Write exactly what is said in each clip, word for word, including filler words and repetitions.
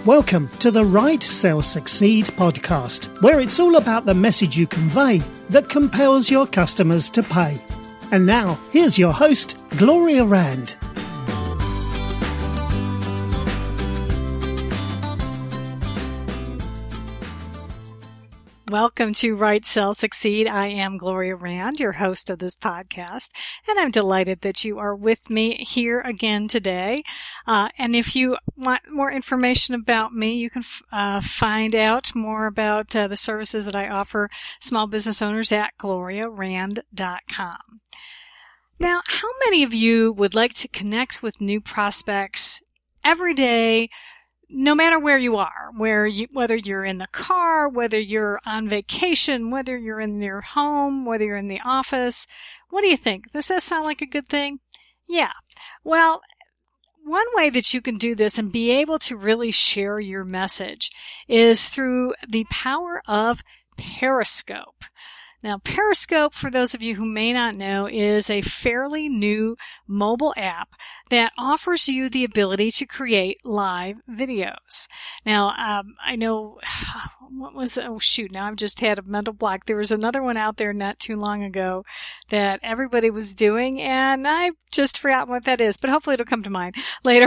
Welcome to the Write, Sell, Succeed podcast, where it's all about the message you convey that compels your customers to pay. And now, here's your host, Gloria Rand. Welcome to Write, Sell, Succeed. I am Gloria Rand, your host of this podcast, and I'm delighted that you are with me here again today. Uh, and if you want more information about me, you can f- uh, find out more about uh, the services that I offer small business owners at gloria rand dot com. Now, how many of you would like to connect with new prospects every day, no matter where you are, where you, whether you're in the car, whether you're on vacation, whether you're in your home, whether you're in the office? What do you think? Does that sound like a good thing? Yeah. Well, one way that you can do this and be able to really share your message is through the power of Periscope. Now, Periscope, for those of you who may not know, is a fairly new mobile app that offers you the ability to create live videos. Now, um, I know, what was, oh shoot, now I've just had a mental block. There was another one out there not too long ago that everybody was doing, and I just forgot what that is, but hopefully it'll come to mind later.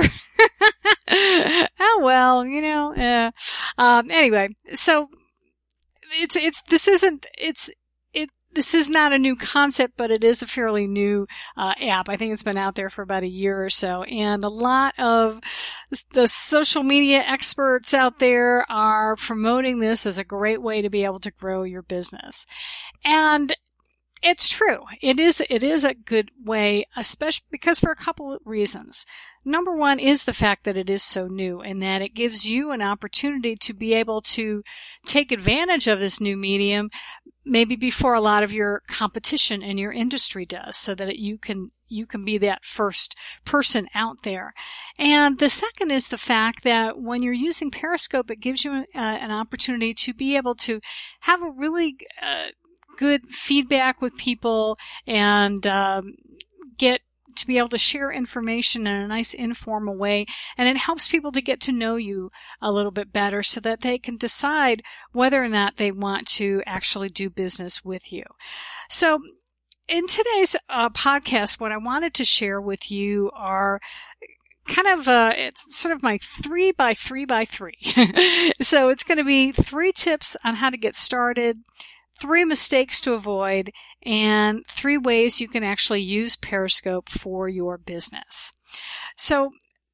Oh, well, you know, uh, um, anyway, so it's, it's, this isn't, it's, This is not a new concept, but it is a fairly new uh, app. I think it's been out there for about a year or so. And a lot of the social media experts out there are promoting this as a great way to be able to grow your business. And it's true. It is, it is a good way, especially because for a couple of reasons. Number one is the fact that it is so new and that it gives you an opportunity to be able to take advantage of this new medium maybe before a lot of your competition in your industry does, so that you can you can be that first person out there. And the second is the fact that when you're using Periscope, it gives you uh, an opportunity to be able to have a really uh, good feedback with people and um, get to be able to share information in a nice informal way, and it helps people to get to know you a little bit better so that they can decide whether or not they want to actually do business with you. So in today's uh, podcast, what I wanted to share with you are kind of, uh, it's sort of my three by three by three. So it's going to be three tips on how to get started, three mistakes to avoid, and three ways you can actually use Periscope for your business. So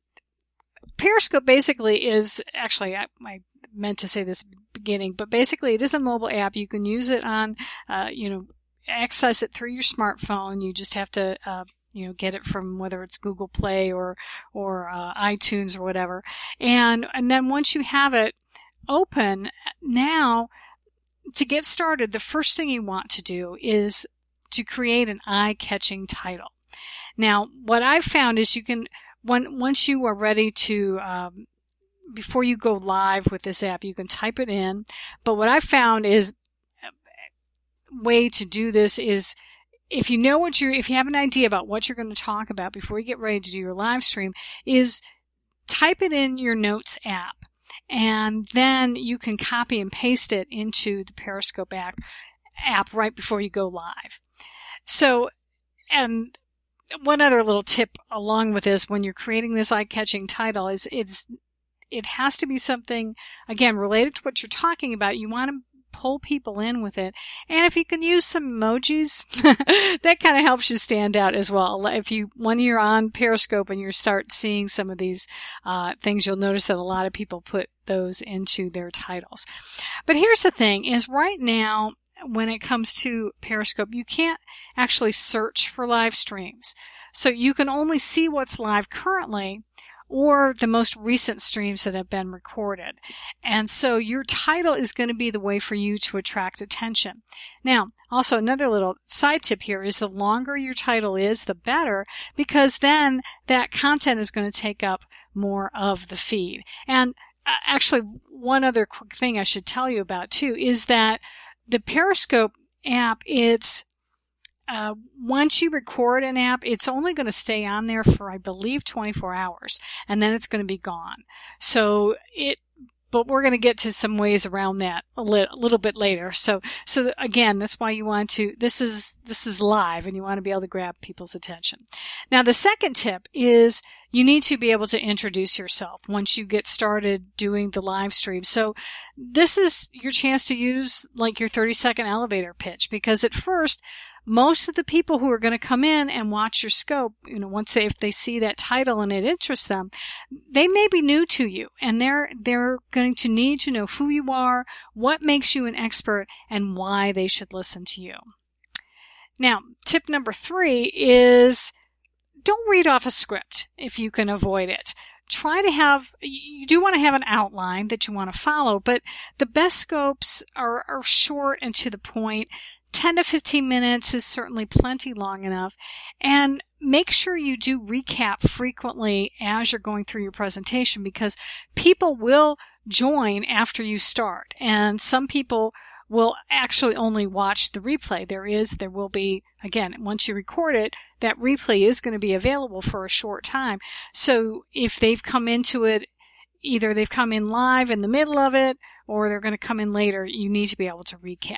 Periscope basically is, actually I, I meant to say this at the beginning, but basically it is a mobile app. You can use it on, uh, you know, access it through your smartphone. You just have to, uh, you know, get it from whether it's Google Play or, or, uh, iTunes or whatever. And, and then once you have it open, now, to get started, the first thing you want to do is to create an eye-catching title. Now, what I've found is you can, when, once you are ready to, um, before you go live with this app, you can type it in. But what I've found is a way to do this is if you know what you're, if you have an idea about what you're going to talk about before you get ready to do your live stream, is type it in your notes app. And then you can copy and paste it into the Periscope app, app right before you go live. So, and one other little tip along with this, when you're creating this eye-catching title, is it's, it has to be something, again, related to what you're talking about. You want to pull people in with it. And if you can use some emojis, that kind of helps you stand out as well. If you, when you're on Periscope and you start seeing some of these uh, things, you'll notice that a lot of people put those into their titles. But here's the thing, is right now, when it comes to Periscope, you can't actually search for live streams. So you can only see what's live currently, or the most recent streams that have been recorded. And so your title is going to be the way for you to attract attention. Now, also another little side tip here is the longer your title is, the better, because then that content is going to take up more of the feed. And uh, actually, one other quick thing I should tell you about too is that the Periscope app, it's Uh, once you record an app, it's only going to stay on there for, I believe, twenty-four hours, and then it's going to be gone. So it but we're going to get to some ways around that a, li- a little bit later. So, so again, that's why you want to, this is, this is live and you want to be able to grab people's attention. Now, the second tip is you need to be able to introduce yourself once you get started doing the live stream. So this is your chance to use like your thirty second elevator pitch, because at first, most of the people who are going to come in and watch your scope, you know, once they, if they see that title and it interests them, they may be new to you, and they're, they're going to need to know who you are, what makes you an expert, and why they should listen to you. Now, tip number three is don't read off a script if you can avoid it. Try to have, you do want to have an outline that you want to follow, but the best scopes are, are short and to the point. ten to fifteen minutes is certainly plenty long enough. And make sure you do recap frequently as you're going through your presentation, because people will join after you start. And some people will actually only watch the replay. There is, there will be, again, once you record it, that replay is going to be available for a short time. So if they've come into it, either they've come in live in the middle of it, or they're going to come in later, you need to be able to recap.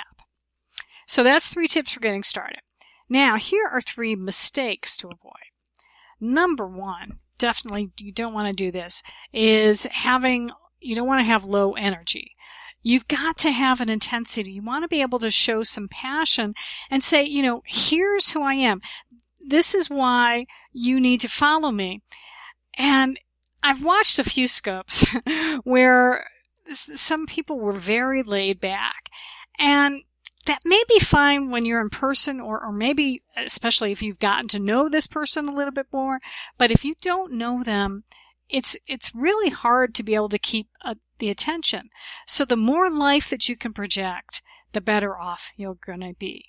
So that's three tips for getting started. Now, here are three mistakes to avoid. Number one, definitely you don't want to do this, is having, you don't want to have low energy. You've got to have an intensity. You want to be able to show some passion and say, you know, here's who I am. This is why you need to follow me. And I've watched a few scopes where some people were very laid back, and that may be fine when you're in person, or, or maybe especially if you've gotten to know this person a little bit more. But if you don't know them, it's it's really hard to be able to keep uh, the attention. So the more life that you can project, the better off you're going to be.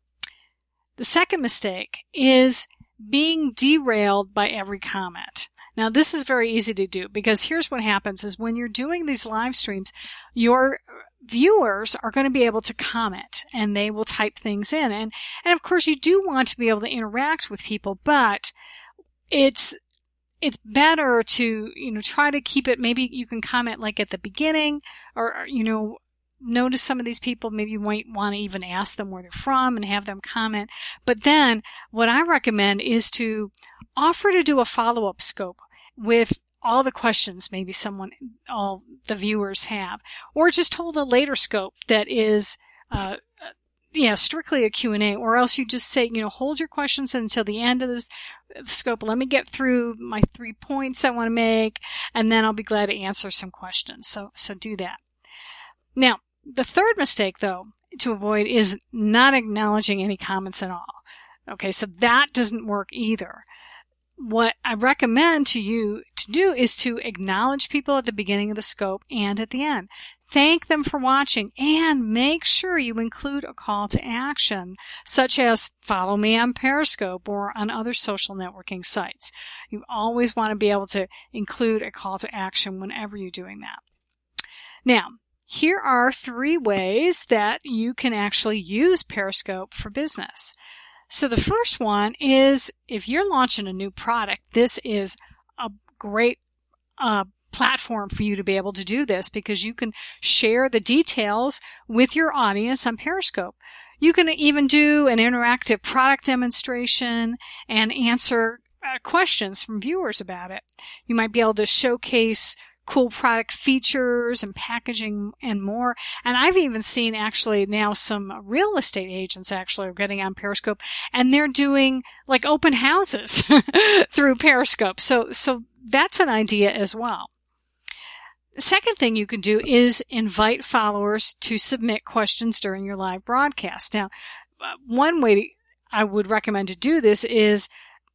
The second mistake is being derailed by every comment. Now, this is very easy to do, because here's what happens is when you're doing these live streams, your viewers are going to be able to comment and they will type things in. And, and of course, you do want to be able to interact with people, but it's, it's better to, you know, try to keep it. Maybe you can comment like at the beginning, or, you know, notice some of these people, maybe you might want to even ask them where they're from and have them comment. But then what I recommend is to offer to do a follow-up scope with all the questions maybe someone, all the viewers have, or just hold a later scope that is, uh, yeah, strictly a Q and A, or else you just say, you know, hold your questions until the end of this scope. Let me get through my three points I want to make, and then I'll be glad to answer some questions. So, so do that. Now, the third mistake, though, to avoid is not acknowledging any comments at all. Okay, so that doesn't work either. What I recommend to you to do is to acknowledge people at the beginning of the scope and at the end. Thank them for watching, and make sure you include a call to action, such as follow me on Periscope or on other social networking sites. You always want to be able to include a call to action whenever you're doing that. Now, here are three ways that you can actually use Periscope for business. So the first one is, if you're launching a new product, this is a great uh, platform for you to be able to do this, because you can share the details with your audience on Periscope. You can even do an interactive product demonstration and answer uh, questions from viewers about it. You might be able to showcase cool product features and packaging and more. And I've even seen actually now some real estate agents actually are getting on Periscope, and they're doing like open houses through Periscope. So, so that's an idea as well. The second thing you can do is invite followers to submit questions during your live broadcast. Now, one way I would recommend to do this is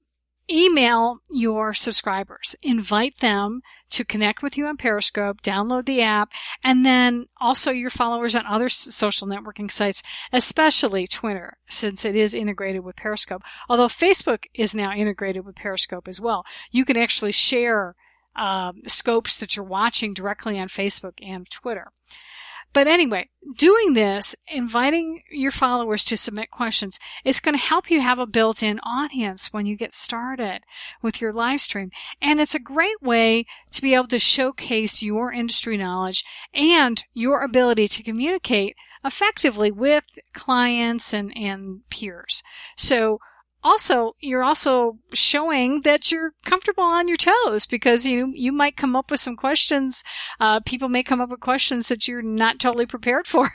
email your subscribers. Invite them to connect with you on Periscope, download the app, and then also your followers on other social networking sites, especially Twitter, since it is integrated with Periscope. Although Facebook is now integrated with Periscope as well. You can actually share uh, scopes that you're watching directly on Facebook and Twitter. But anyway, doing this, inviting your followers to submit questions, it's going to help you have a built-in audience when you get started with your live stream. And it's a great way to be able to showcase your industry knowledge and your ability to communicate effectively with clients and, and peers. So also, you're also showing that you're comfortable on your toes, because you you might come up with some questions. Uh, people may come up with questions that you're not totally prepared for.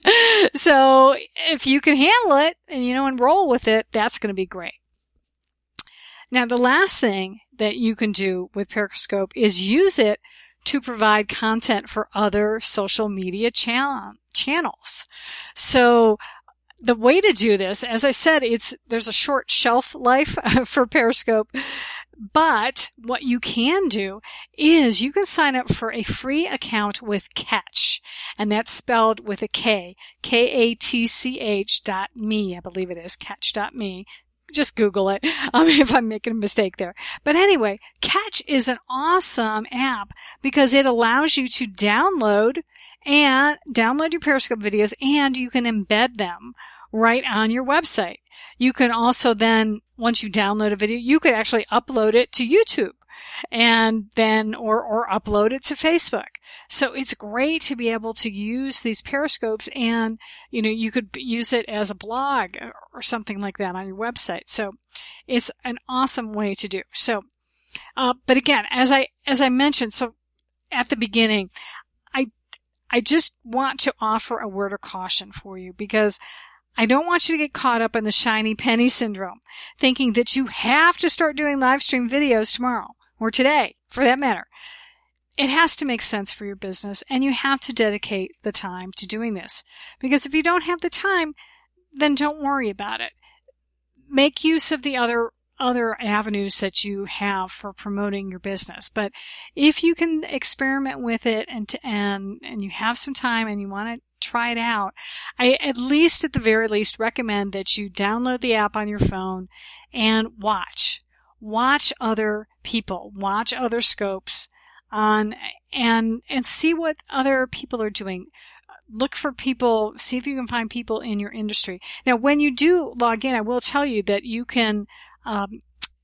So if you can handle it and, you know, and roll with it, that's going to be great. Now, the last thing that you can do with Periscope is use it to provide content for other social media channel, channels. So the way to do this, as I said, it's there's a short shelf life for Periscope, but what you can do is you can sign up for a free account with Catch, and that's spelled with a K, K A T C H dot me, I believe it is, catch dot me. Just Google it um, if I'm making a mistake there. But anyway, Catch is an awesome app because it allows you to download and download your Periscope videos, and you can embed them right on your website. You can also then, once you download a video, you could actually upload it to YouTube and then, or, or upload it to Facebook. So it's great to be able to use these Periscopes, and, you know, you could use it as a blog or something like that on your website. So it's an awesome way to do. So, uh, but again, as I, as I mentioned, so at the beginning, I, I just want to offer a word of caution for you, because I don't want you to get caught up in the shiny penny syndrome, thinking that you have to start doing live stream videos tomorrow or today, for that matter. It has to make sense for your business, and you have to dedicate the time to doing this. Because if you don't have the time, then don't worry about it. Make use of the other other avenues that you have for promoting your business. But if you can experiment with it and to, and and you have some time and you want to try it out, I at least at the very least recommend that you download the app on your phone and watch. Watch other people, watch other scopes on and and see what other people are doing. Look for people, see if you can find people in your industry. Now, when you do log in, I will tell you that you can um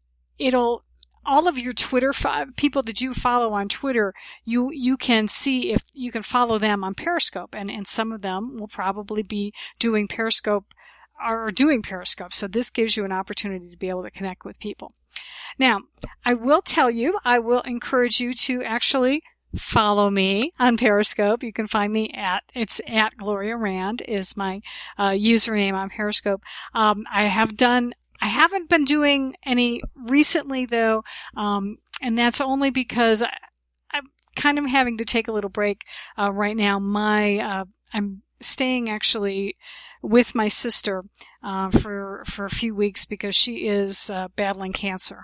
it'll all of your Twitter fo- people that you follow on Twitter, you you can see if you can follow them on Periscope, and and some of them will probably be doing Periscope or doing Periscope. So this gives you an opportunity to be able to connect with people. Now, I will tell you, I will encourage you to actually follow me on Periscope. You can find me at, it's at Gloria Rand is my uh, username on Periscope. Um, I have done, I haven't been doing any recently though, um, and that's only because I, I'm kind of having to take a little break uh, right now. My, uh, I'm staying actually with my sister uh, for for a few weeks because she is uh, battling cancer,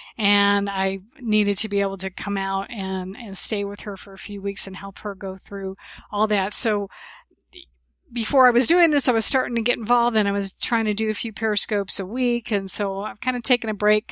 and I needed to be able to come out and and stay with her for a few weeks and help her go through all that. So before I was doing this, I was starting to get involved, and I was trying to do a few Periscopes a week, and so I've kind of taken a break